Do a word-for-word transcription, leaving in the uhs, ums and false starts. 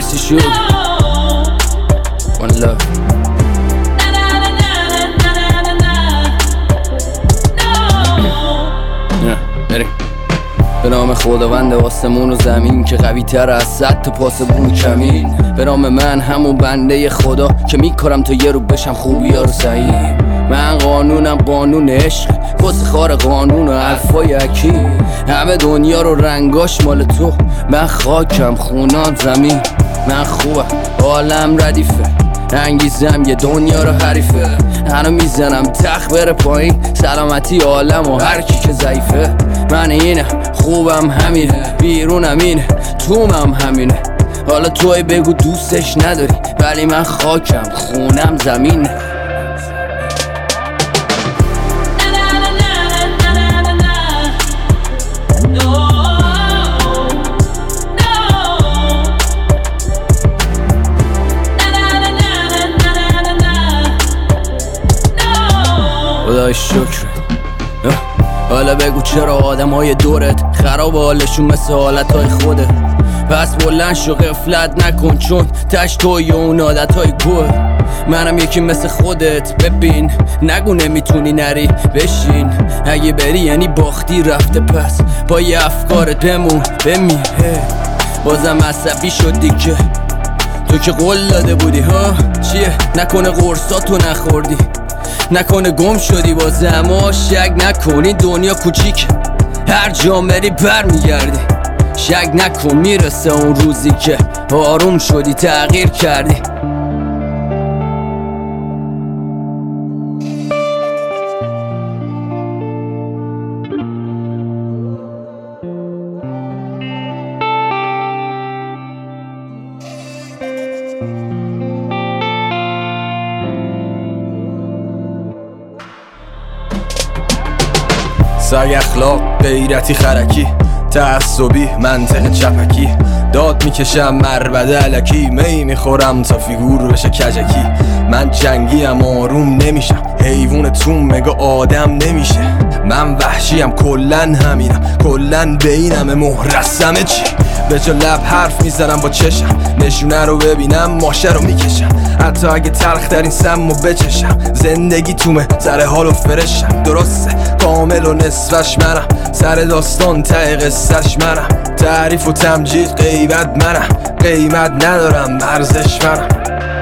Mercy shoot One love بریم به نام خداوند آسمون و زمین که قوی تر از صد تا پاسبون کمین. به نام من همون بنده خدا که میکارم تا یه رو بشم خوبی ها رو سعیم. من قانونم قانون عشق کس خار قانون و حرفای اکی. همه دنیا رو رنگاش مال تو، من خاکم خونان زمین. من خوبم عالم ردیفه، انگیزم یه دنیا رو حریفه. هنو میزنم تخت بره پایین، سلامتی عالم و هر کی که ضعیفه. من اینه خوبم همینه، بیرونم اینه تومم همینه. حالا توی بگو دوستش نداری، ولی من خاکم خونم زمینه. خدای شکر. حالا بگو چرا آدم های دورت خراب حالشون مثل حالت های خودت. پس بلند شو غفلت نکن، چون تش توی اون عادت های گوه. منم یکی مثل خودت، ببین نگو نمیتونی نری بشین. اگه بری یعنی باختی رفته، پس با یه افکارت بمون بمیر. بازم عصبی شدی که تو که قول داده بودی ها. چیه نکنه قرصاتو نخوردی، نکنه گم شدی بازه. اما شک نکنی دنیا کوچیک، هر جا بری بر میگردی. شک نکن میرسه اون روزی که آروم شدی تغییر کردی. سگ اخلاق غیرتی خرکی، تعصبی منطق چپکی. داد میکشم مربده علکی، می میخورم تا فیگور بشه کجکی. من جنگیم آروم نمیشم، حیوان تو مگه آدم نمیشه. من وحشیم کلن همینم، کلن بینم مهرسمه چی. به جا لب حرف میزنم با چشم، نشونه رو ببینم ماشه رو میکشم. حتی اگه تلخ در این سمو بچشم، زندگی تومه سر حال و فرشم. درسته کامل و نصفش منم، سر داستان ته قصهش منم. تعریف و تمجید غیبت منم، قیمت ندارم ارزش منم.